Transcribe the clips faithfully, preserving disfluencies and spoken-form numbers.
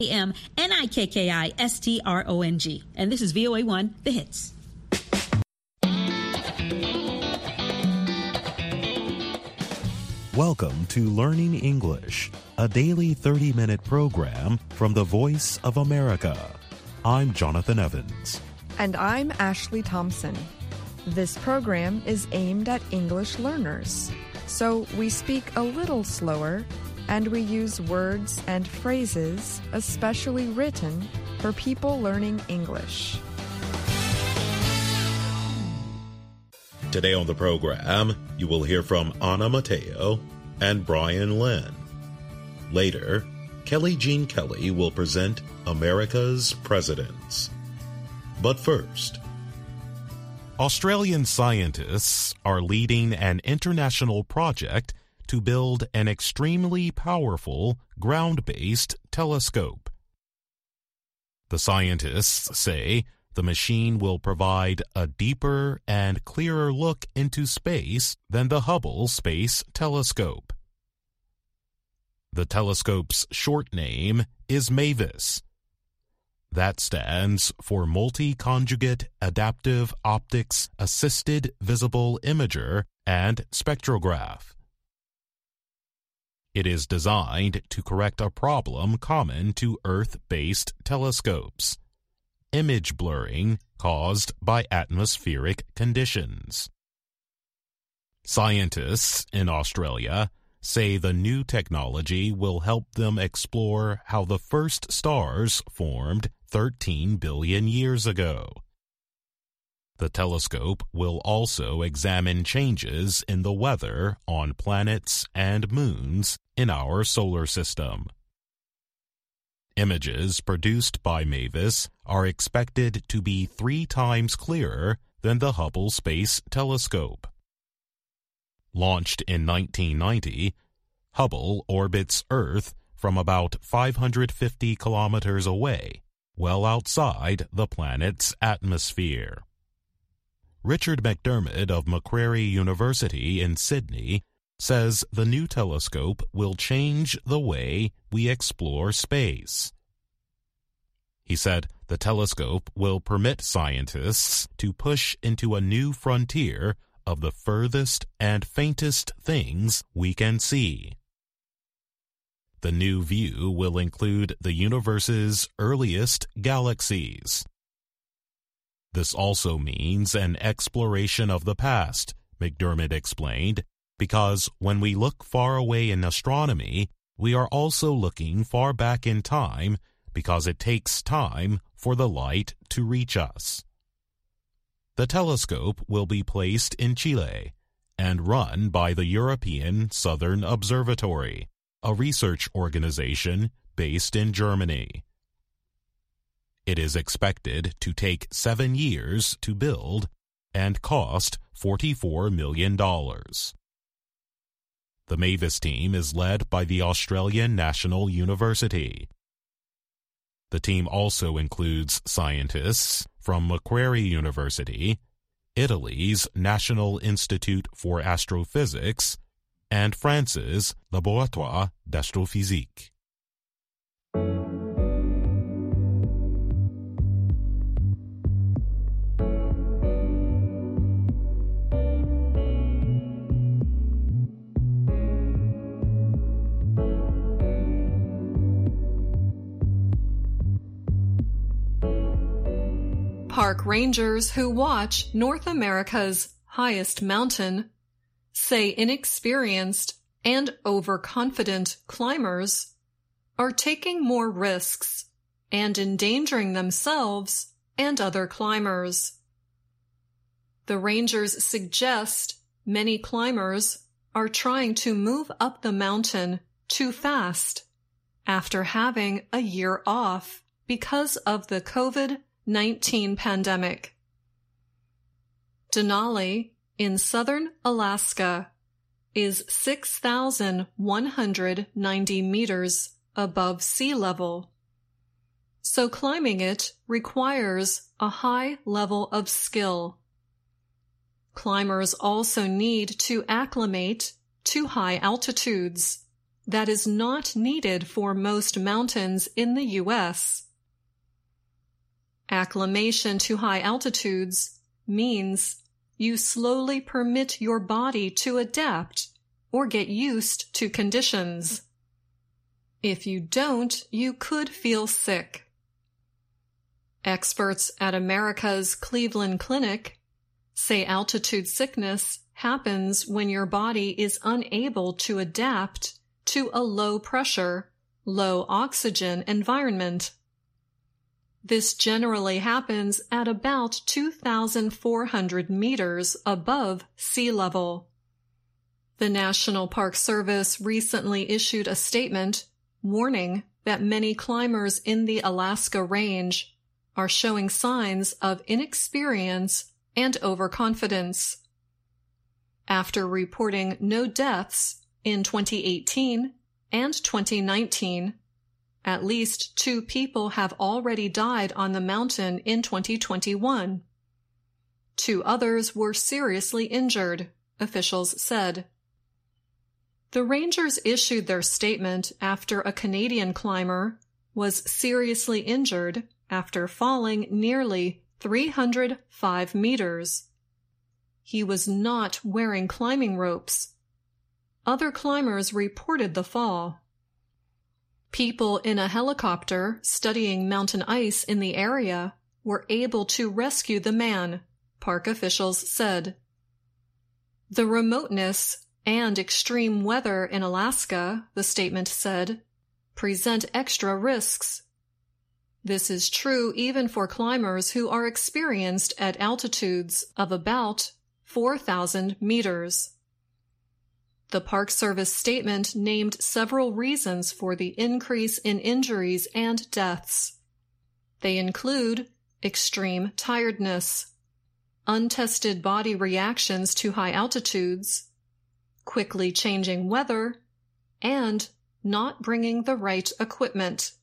M N I K K I S T R O N G. And this is V O A one, The Hits. Welcome to Learning English, a daily thirty-minute program from the Voice of America. I'm Jonathan Evans. And I'm Ashley Thompson. This program is aimed at English learners, so we speak a little slower and we use words and phrases especially written for people learning English. Today on the program, you will hear from Anna Mateo and Brian Lynn. Later, Kelly Jean Kelly will present America's Presidents. But first, Australian scientists are leading an international project to build an extremely powerful ground-based telescope. The scientists say the machine will provide a deeper and clearer look into space than the Hubble Space Telescope. The telescope's short name is MAVIS. That stands for Multi-Conjugate Adaptive Optics Assisted Visible Imager and Spectrograph. It is designed to correct a problem common to Earth-based telescopes: image blurring caused by atmospheric conditions. Scientists in Australia say the new technology will help them explore how the first stars formed thirteen billion years ago. The telescope will also examine changes in the weather on planets and moons in our solar system. Images produced by MAVIS are expected to be three times clearer than the Hubble Space Telescope. Launched in nineteen ninety, Hubble orbits Earth from about five hundred fifty kilometers away, well outside the planet's atmosphere. Richard McDermott of Macquarie University in Sydney says the new telescope will change the way we explore space. He said the telescope will permit scientists to push into a new frontier of the furthest and faintest things we can see. The new view will include the universe's earliest galaxies. This also means an exploration of the past, McDermott explained, because when we look far away in astronomy, we are also looking far back in time because it takes time for the light to reach us. The telescope will be placed in Chile and run by the European Southern Observatory, a research organization based in Germany. It is expected to take seven years to build and cost forty-four million dollars. The MAVIS team is led by the Australian National University. The team also includes scientists from Macquarie University, Italy's National Institute for Astrophysics, and France's Laboratoire d'Astrophysique. Park rangers who watch North America's highest mountain say inexperienced and overconfident climbers are taking more risks and endangering themselves and other climbers. The rangers suggest many climbers are trying to move up the mountain too fast after having a year off because of the COVID nineteen pandemic. Denali in southern Alaska is six thousand one hundred ninety meters above sea level, so climbing it requires a high level of skill. Climbers also need to acclimate to high altitudes that is not needed for most mountains in the U S Acclimation to high altitudes means you slowly permit your body to adapt or get used to conditions. If you don't, you could feel sick. Experts at America's Cleveland Clinic say altitude sickness happens when your body is unable to adapt to a low-pressure, low-oxygen environment. This generally happens at about two thousand four hundred meters above sea level. The National Park Service recently issued a statement warning that many climbers in the Alaska Range are showing signs of inexperience and overconfidence. After reporting no deaths in twenty eighteen and twenty nineteen, at least two people have already died on the mountain in twenty twenty-one. Two others were seriously injured, officials said. The Rangers issued their statement after a Canadian climber was seriously injured after falling nearly three hundred five meters. He was not wearing climbing ropes. Other climbers reported the fall. People in a helicopter studying mountain ice in the area were able to rescue the man, park officials said. The remoteness and extreme weather in Alaska, the statement said, present extra risks. This is true even for climbers who are experienced at altitudes of about four thousand meters. The Park Service statement named several reasons for the increase in injuries and deaths. They include extreme tiredness, untested body reactions to high altitudes, quickly changing weather, and not bringing the right equipment.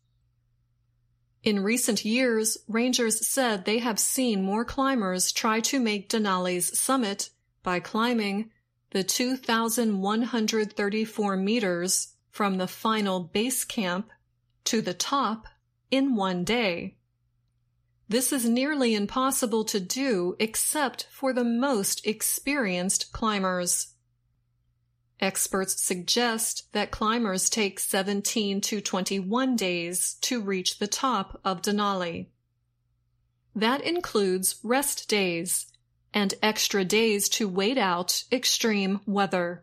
In recent years, rangers said they have seen more climbers try to make Denali's summit by climbing the two thousand one hundred thirty-four meters from the final base camp to the top in one day. This is nearly impossible to do except for the most experienced climbers. Experts suggest that climbers take seventeen to twenty-one days to reach the top of Denali. That includes rest days and extra days to wait out extreme weather.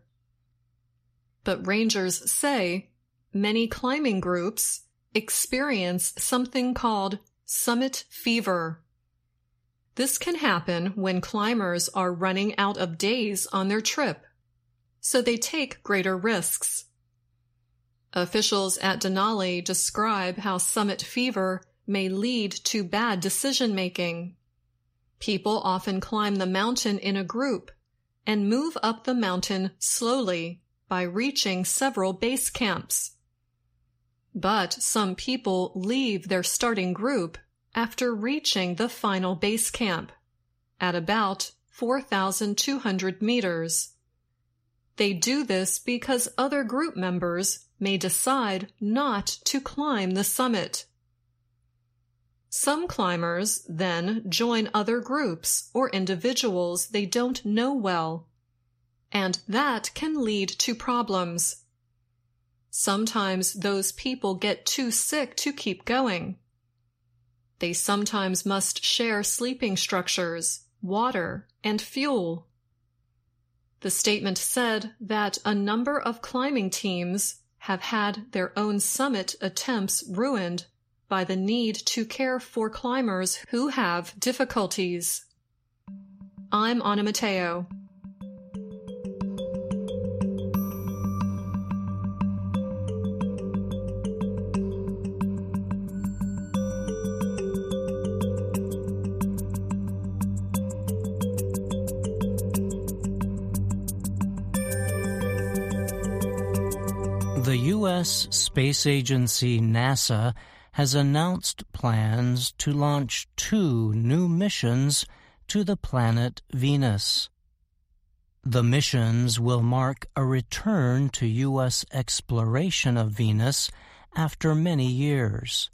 But rangers say many climbing groups experience something called summit fever. This can happen when climbers are running out of days on their trip, so they take greater risks. Officials at Denali describe how summit fever may lead to bad decision-making. People often climb the mountain in a group and move up the mountain slowly by reaching several base camps. But some people leave their starting group after reaching the final base camp at about four thousand two hundred meters. They do this because other group members may decide not to climb the summit. Some climbers then join other groups or individuals they don't know well, and that can lead to problems. Sometimes those people get too sick to keep going. They sometimes must share sleeping structures, water, and fuel. The statement said that a number of climbing teams have had their own summit attempts ruined by the need to care for climbers who have difficulties. I'm Anna Mateo. The U S Space Agency NASA has announced plans to launch two new missions to the planet Venus. The missions will mark a return to U S exploration of Venus after many years.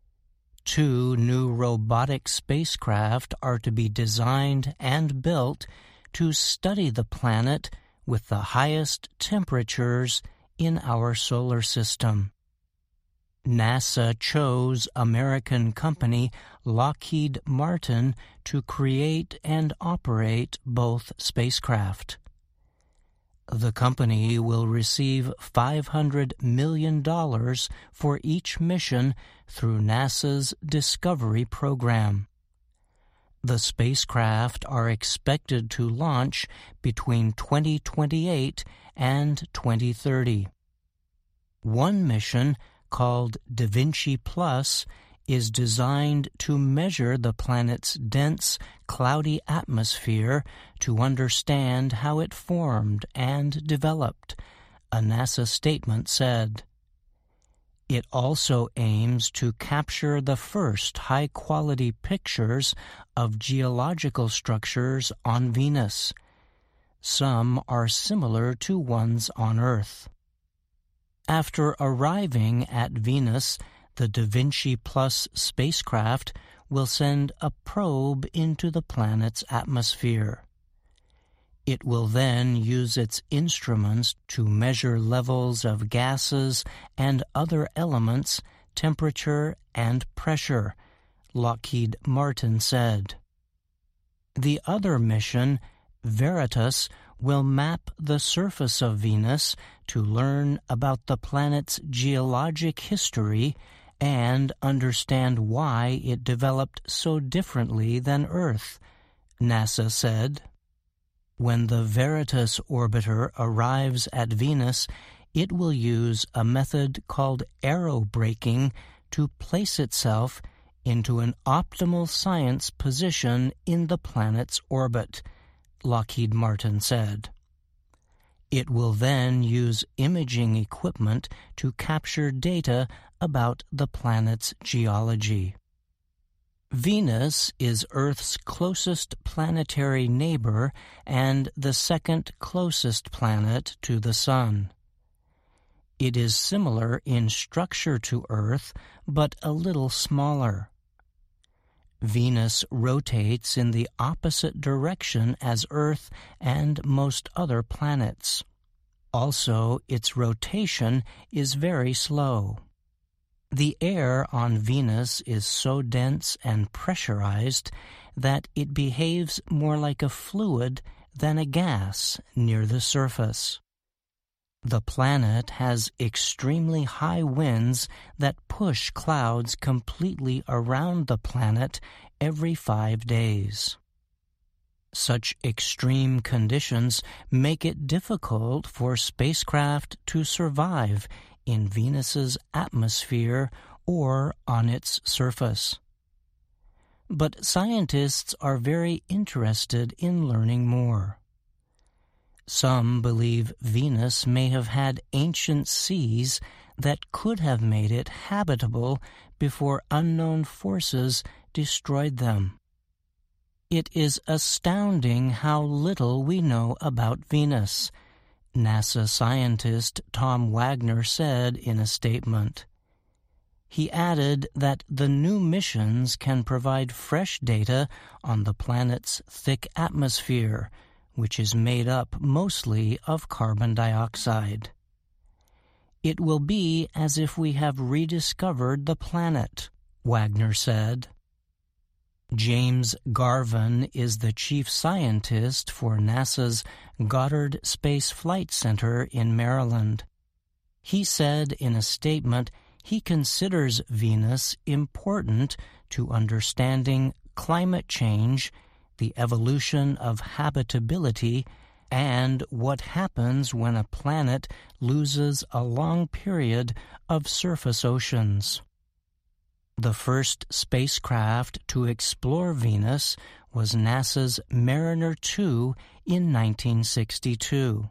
Two new robotic spacecraft are to be designed and built to study the planet with the highest temperatures in our solar system. NASA chose American company Lockheed Martin to create and operate both spacecraft. The company will receive five hundred million dollars for each mission through NASA's Discovery program. The spacecraft are expected to launch between twenty twenty-eight and twenty thirty. One mission, called Da Vinci Plus, is designed to measure the planet's dense, cloudy atmosphere to understand how it formed and developed, a NASA statement said. It also aims to capture the first high-quality pictures of geological structures on Venus. Some are similar to ones on Earth. After arriving at Venus, the Da Vinci Plus spacecraft will send a probe into the planet's atmosphere. It will then use its instruments to measure levels of gases and other elements, temperature, and pressure, Lockheed Martin said. The other mission, Veritas, will map the surface of Venus to learn about the planet's geologic history and understand why it developed so differently than Earth, NASA said. When the Veritas orbiter arrives at Venus, it will use a method called aerobraking to place itself into an optimal science position in the planet's orbit, Lockheed Martin said. It will then use imaging equipment to capture data about the planet's geology. Venus is Earth's closest planetary neighbor and the second closest planet to the Sun. It is similar in structure to Earth, but a little smaller. Venus rotates in the opposite direction as Earth and most other planets. Also, its rotation is very slow. The air on Venus is so dense and pressurized that it behaves more like a fluid than a gas near the surface. The planet has extremely high winds that push clouds completely around the planet every five days. Such extreme conditions make it difficult for spacecraft to survive in Venus's atmosphere or on its surface. But scientists are very interested in learning more. Some believe Venus may have had ancient seas that could have made it habitable before unknown forces destroyed them. It is astounding how little we know about Venus, NASA scientist Tom Wagner said in a statement. He added that the new missions can provide fresh data on the planet's thick atmosphere, which is made up mostly of carbon dioxide. It will be as if we have rediscovered the planet, Wagner said. James Garvin is the chief scientist for NASA's Goddard Space Flight Center in Maryland. He said in a statement he considers Venus important to understanding climate change, the evolution of habitability, and what happens when a planet loses a long period of surface oceans. The first spacecraft to explore Venus was NASA's Mariner two in nineteen sixty-two.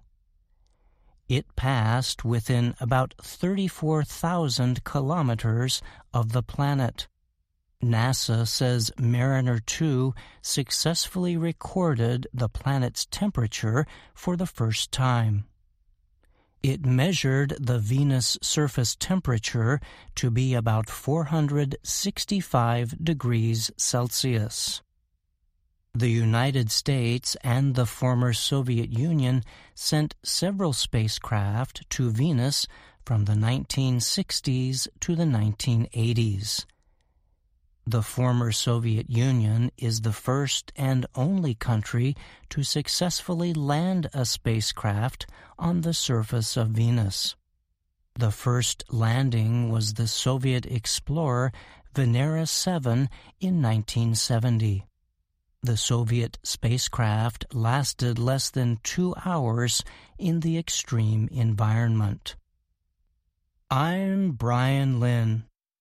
It passed within about thirty-four thousand kilometers of the planet. NASA says Mariner two successfully recorded the planet's temperature for the first time. It measured the Venus surface temperature to be about four hundred sixty-five degrees Celsius. The United States and the former Soviet Union sent several spacecraft to Venus from the nineteen sixties to the nineteen eighties. The former Soviet Union is the first and only country to successfully land a spacecraft on the surface of Venus. The first landing was the Soviet explorer Venera seven in nineteen seventy. The Soviet spacecraft lasted less than two hours in the extreme environment. I'm Brian Lynn.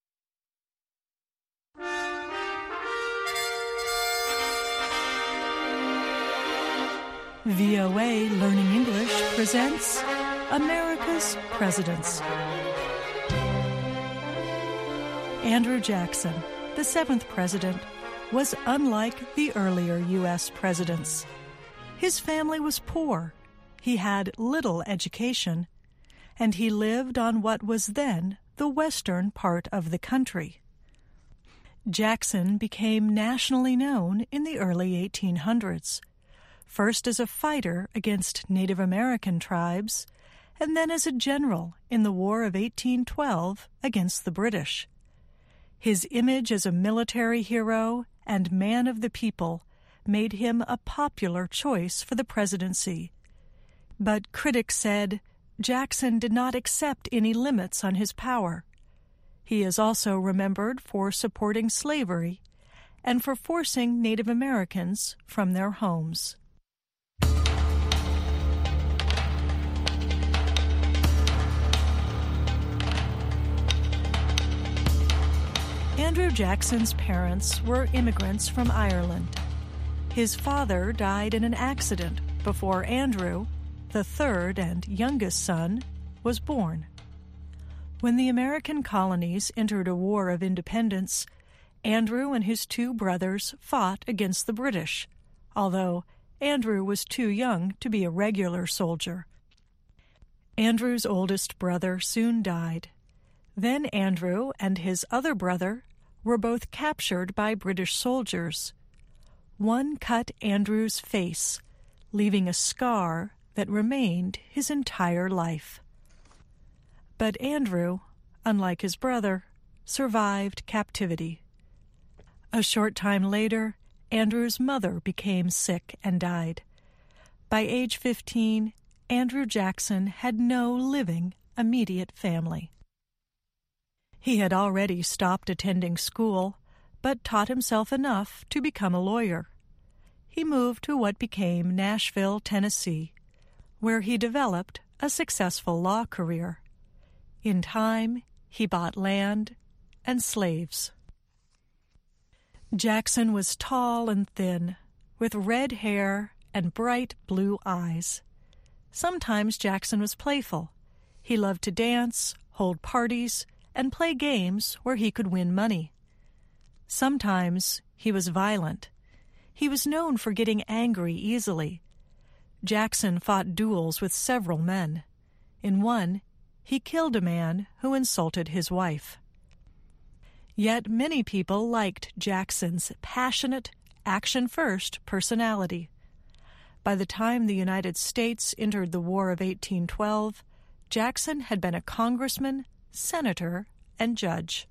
V O A Learning English presents America's Presidents. Andrew Jackson, the seventh president, was unlike the earlier U S presidents. His family was poor, he had little education, and he lived on what was then the western part of the country. Jackson became nationally known in the early eighteen hundreds. First as a fighter against Native American tribes, and then as a general in the War of eighteen twelve against the British. His image as a military hero and man of the people made him a popular choice for the presidency. But critics said Jackson did not accept any limits on his power. He is also remembered for supporting slavery and for forcing Native Americans from their homes. Andrew Jackson's parents were immigrants from Ireland. His father died in an accident before Andrew, the third and youngest son, was born. When the American colonies entered a war of independence, Andrew and his two brothers fought against the British, although Andrew was too young to be a regular soldier. Andrew's oldest brother soon died. Then Andrew and his other brother were both captured by British soldiers. One cut Andrew's face, leaving a scar that remained his entire life. But Andrew, unlike his brother, survived captivity. A short time later, Andrew's mother became sick and died. By age fifteen, Andrew Jackson had no living immediate family. He had already stopped attending school, but taught himself enough to become a lawyer. He moved to what became Nashville, Tennessee, where he developed a successful law career. In time, he bought land and slaves. Jackson was tall and thin, with red hair and bright blue eyes. Sometimes Jackson was playful. He loved to dance, hold parties, and play games where he could win money. Sometimes he was violent. He was known for getting angry easily. Jackson fought duels with several men. In one, he killed a man who insulted his wife. Yet many people liked Jackson's passionate, action-first personality. By the time the United States entered the War of eighteen twelve, Jackson had been a congressman, senator, and judge.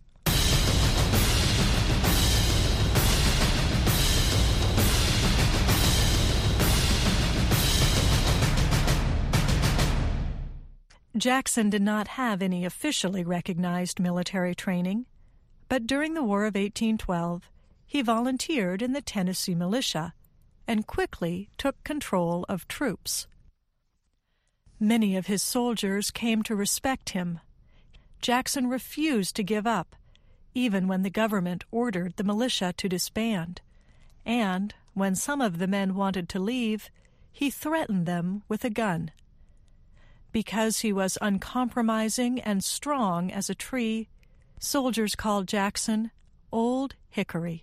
Jackson did not have any officially recognized military training, but during the War of eighteen twelve, he volunteered in the Tennessee militia and quickly took control of troops. Many of his soldiers came to respect him. Jackson refused to give up, even when the government ordered the militia to disband, and when some of the men wanted to leave, he threatened them with a gun. Because he was uncompromising and strong as a tree, soldiers called Jackson Old Hickory.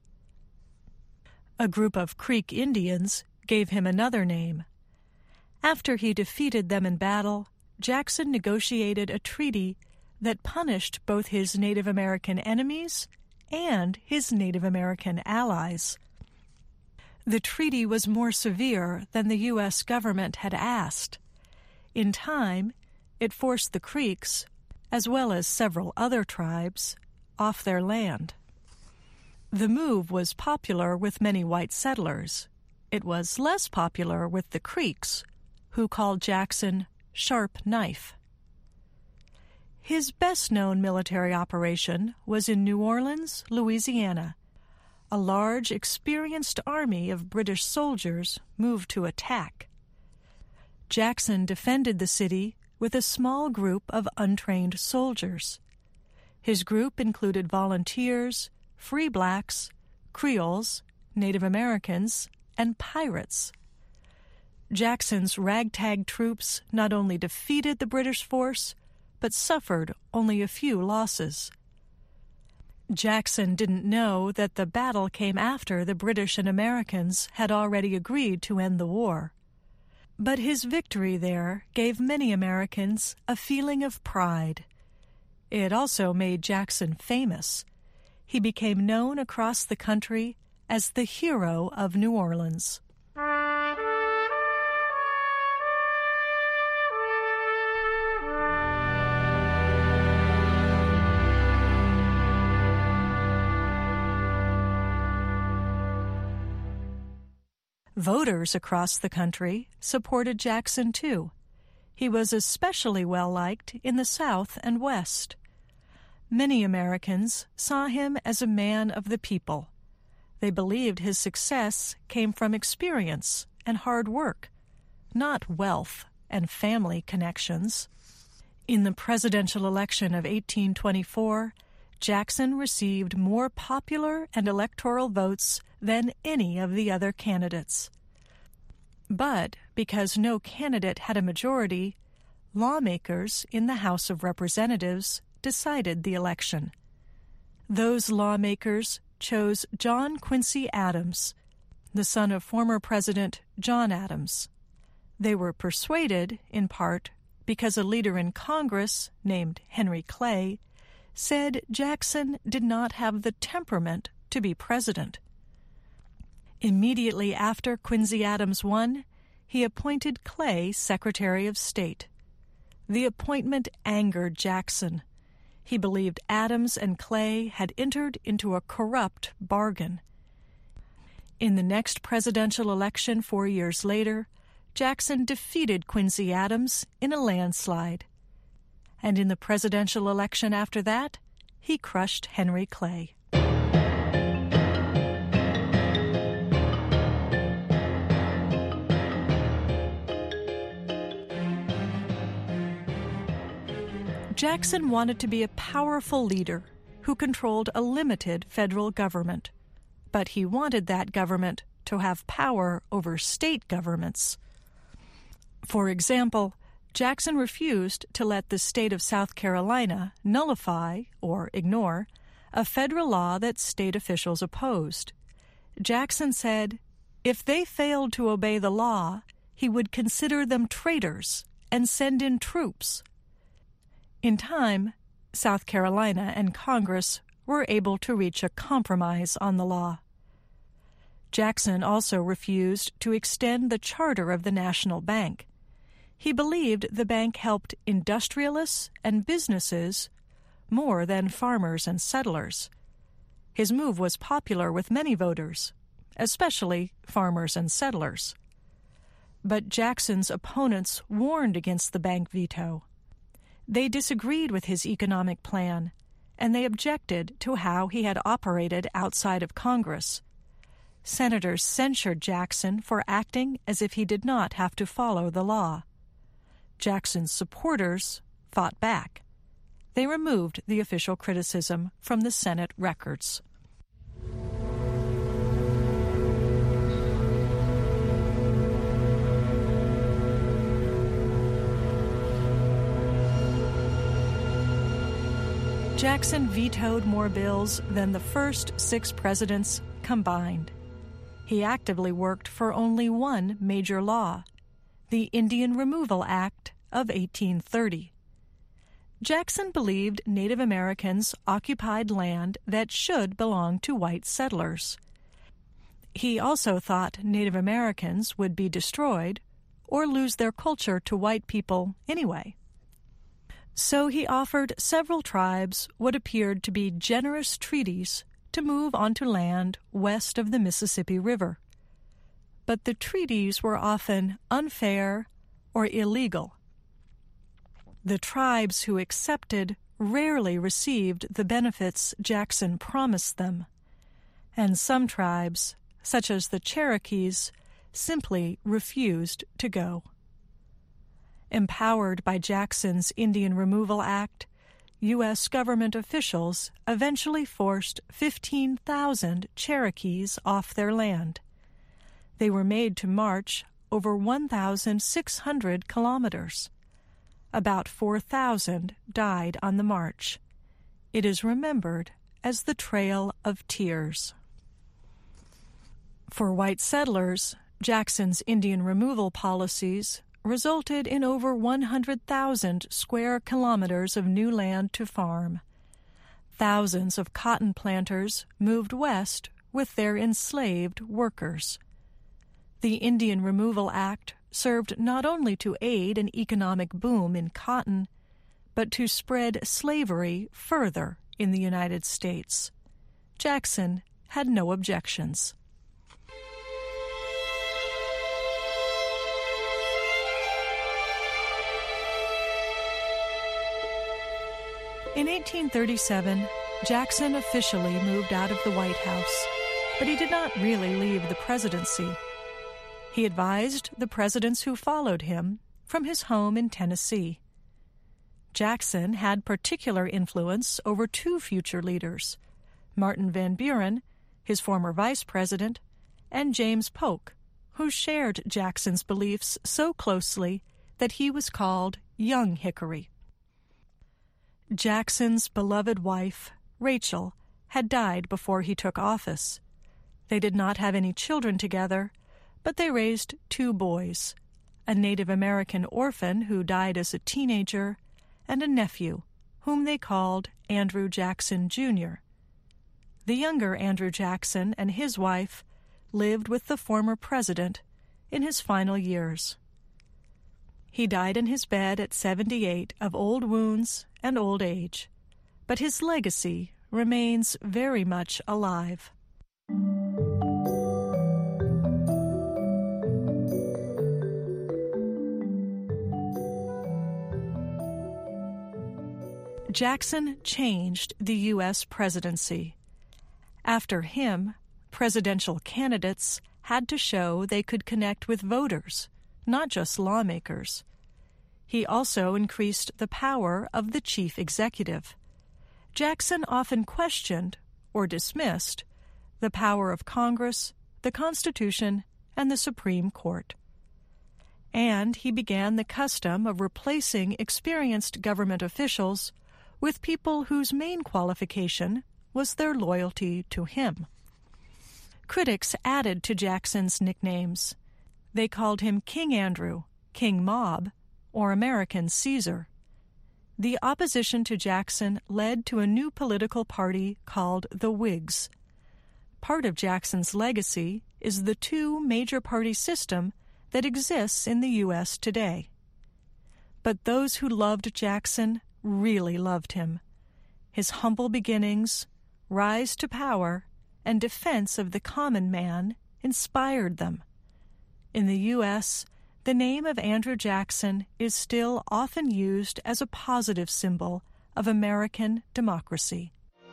A group of Creek Indians gave him another name. After he defeated them in battle, Jackson negotiated a treaty that punished both his Native American enemies and his Native American allies. The treaty was more severe than the U S government had asked. In time, it forced the Creeks, as well as several other tribes, off their land. The move was popular with many white settlers. It was less popular with the Creeks, who called Jackson Sharp Knife. His best-known military operation was in New Orleans, Louisiana. A large, experienced army of British soldiers moved to attack. Jackson defended the city with a small group of untrained soldiers. His group included volunteers, free blacks, Creoles, Native Americans, and pirates. Jackson's ragtag troops not only defeated the British force, but suffered only a few losses. Jackson didn't know that the battle came after the British and Americans had already agreed to end the war. But his victory there gave many Americans a feeling of pride. It also made Jackson famous. He became known across the country as the hero of New Orleans. Voters across the country supported Jackson, too. He was especially well-liked in the South and West. Many Americans saw him as a man of the people. They believed his success came from experience and hard work, not wealth and family connections. In the presidential election of eighteen twenty-four, Jackson received more popular and electoral votes than any of the other candidates. But because no candidate had a majority, lawmakers in the House of Representatives decided the election. Those lawmakers chose John Quincy Adams, the son of former President John Adams. They were persuaded, in part, because a leader in Congress named Henry Clay said Jackson did not have the temperament to be president. Immediately after Quincy Adams won, he appointed Clay Secretary of State. The appointment angered Jackson. He believed Adams and Clay had entered into a corrupt bargain. In the next presidential election four years later, Jackson defeated Quincy Adams in a landslide. And in the presidential election after that, he crushed Henry Clay. Jackson wanted to be a powerful leader who controlled a limited federal government, but he wanted that government to have power over state governments. For example, Jackson refused to let the state of South Carolina nullify, or ignore, a federal law that state officials opposed. Jackson said if they failed to obey the law, he would consider them traitors and send in troops. In time, South Carolina and Congress were able to reach a compromise on the law. Jackson also refused to extend the charter of the National Bank. He believed the bank helped industrialists and businesses more than farmers and settlers. His move was popular with many voters, especially farmers and settlers. But Jackson's opponents warned against the bank veto. They disagreed with his economic plan, and they objected to how he had operated outside of Congress. Senators censured Jackson for acting as if he did not have to follow the law. Jackson's supporters fought back. They removed the official criticism from the Senate records. Jackson vetoed more bills than the first six presidents combined. He actively worked for only one major law, the Indian Removal Act of eighteen thirty. Jackson believed Native Americans occupied land that should belong to white settlers. He also thought Native Americans would be destroyed or lose their culture to white people anyway. So he offered several tribes what appeared to be generous treaties to move onto land west of the Mississippi River. But the treaties were often unfair or illegal. The tribes who accepted rarely received the benefits Jackson promised them, and some tribes, such as the Cherokees, simply refused to go. Empowered by Jackson's Indian Removal Act, U S government officials eventually forced fifteen thousand Cherokees off their land. They were made to march over one thousand six hundred kilometers. About four thousand died on the march. It is remembered as the Trail of Tears. For white settlers, Jackson's Indian removal policies resulted in over one hundred thousand square kilometers of new land to farm. Thousands of cotton planters moved west with their enslaved workers. The Indian Removal Act served not only to aid an economic boom in cotton, but to spread slavery further in the United States. Jackson had no objections. In eighteen thirty-seven, Jackson officially moved out of the White House, but he did not really leave the presidency. He advised the presidents who followed him from his home in Tennessee. Jackson had particular influence over two future leaders, Martin Van Buren, his former vice president, and James Polk, who shared Jackson's beliefs so closely that he was called Young Hickory. Jackson's beloved wife, Rachel, had died before he took office. They did not have any children together, but they raised two boys, a Native American orphan who died as a teenager, and a nephew, whom they called Andrew Jackson, Junior The younger Andrew Jackson and his wife lived with the former president in his final years. He died in his bed at seventy-eight of old wounds and old age, but his legacy remains very much alive. Jackson changed the U S presidency. After him, presidential candidates had to show they could connect with voters, not just lawmakers. He also increased the power of the chief executive. Jackson often questioned, or dismissed, the power of Congress, the Constitution, and the Supreme Court. And he began the custom of replacing experienced government officials with people whose main qualification was their loyalty to him. Critics added to Jackson's nicknames. They called him King Andrew, King Mob, or American Caesar. The opposition to Jackson led to a new political party called the Whigs. Part of Jackson's legacy is the two major party system that exists in the U S today. But those who loved Jackson really loved him. His humble beginnings, rise to power, and defense of the common man inspired them. In the U S, the name of Andrew Jackson is still often used as a positive symbol of American democracy.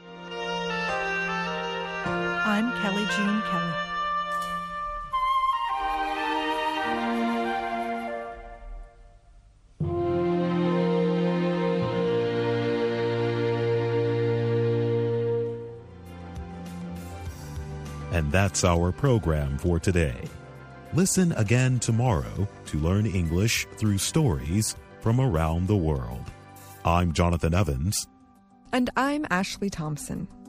I'm Kelly Jean Kelly. And that's our program for today. Listen again tomorrow to learn English through stories from around the world. I'm Jonathan Evans. And I'm Ashley Thompson.